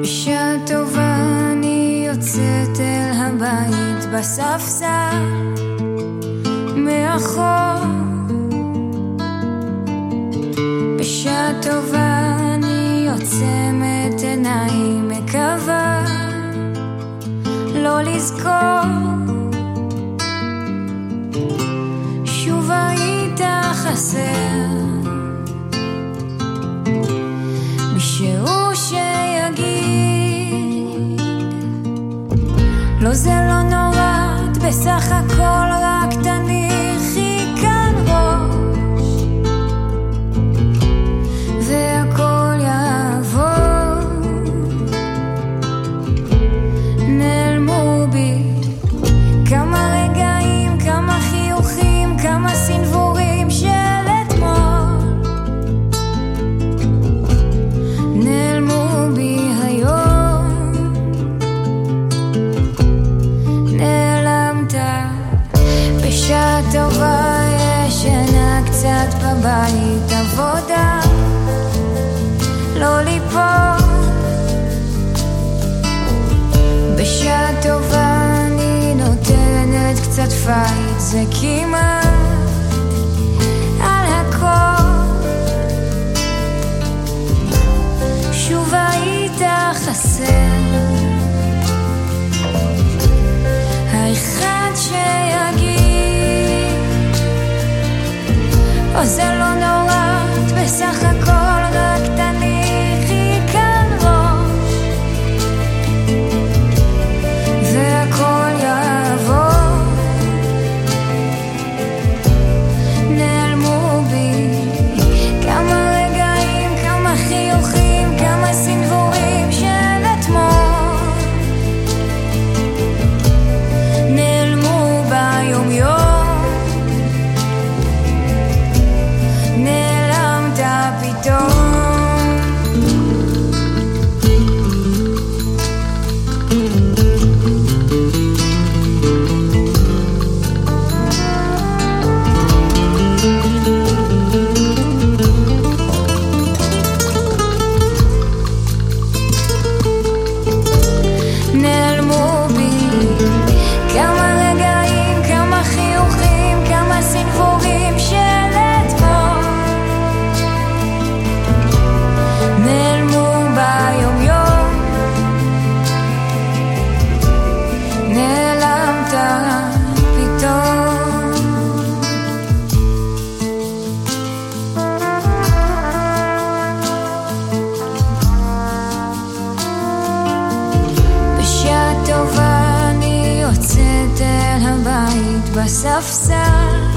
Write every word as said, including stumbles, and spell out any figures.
בשעה טובה אני יוצאת אל הבית בספסל מאחור. בשעה טובה אני עוצמת עיניים, מקווה לא לזכור שוב היית חסר. מישהו שיגיד לא, זה לא נורא, את בסך הכל רק תניחי כאן ראש והכל יעבור. נעלמו בי כמה רגעים, כמה חיוכים, כמה סנבורים של אתמול. נעלמו בי היום, נעלמת. בשעה טובה ישנה קצת בבית, עבודה לא ליפול. בשעה טובה אני נותנת קצת פייט, זה כמעט על הכל. שוב היית חסר, האחד שיגיד או, זה לא נורא, את בסך הכל רק תניחי כאן ראש והכל יעבור. נעלמו בי כמה רגעים, כמה חיוכים, כמה סנבורים של אתמול. נעלמו ביום יום, נעלמת פתאום. נעלמו בי כמה רגעים, כמה חיוכים, כמה סנבורים של אתמול. נעלמו ביום יום, נעלמת פתאום. בשעה טובה אני יוצאת אל הבית בספסל